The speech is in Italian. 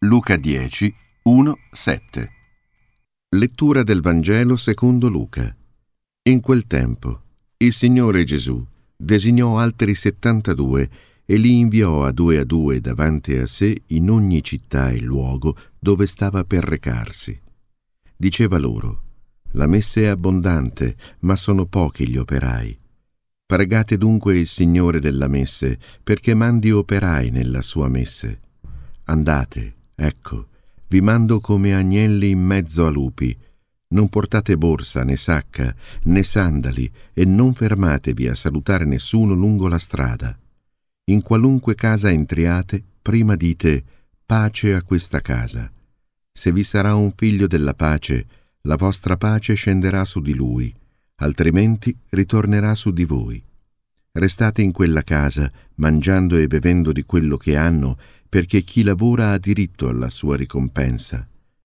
Luca 10, 1-7. Lettura del Vangelo secondo Luca. In quel tempo il Signore Gesù designò altri 72 e li inviò a due davanti a sé in ogni città e luogo dove stava per recarsi. Diceva loro: la messe è abbondante, ma sono pochi gli operai. Pregate dunque il Signore della messe perché mandi operai nella sua messe. Andate, ecco, vi mando come agnelli in mezzo a lupi. Non portate borsa, né sacca, né sandali, e non fermatevi a salutare nessuno lungo la strada. In qualunque casa entriate, prima dite: pace a questa casa. Se vi sarà un figlio della pace, la vostra pace scenderà su di lui, altrimenti ritornerà su di voi. Restate in quella casa, mangiando e bevendo di quello che hanno, perché chi lavora ha diritto alla sua ricompensa.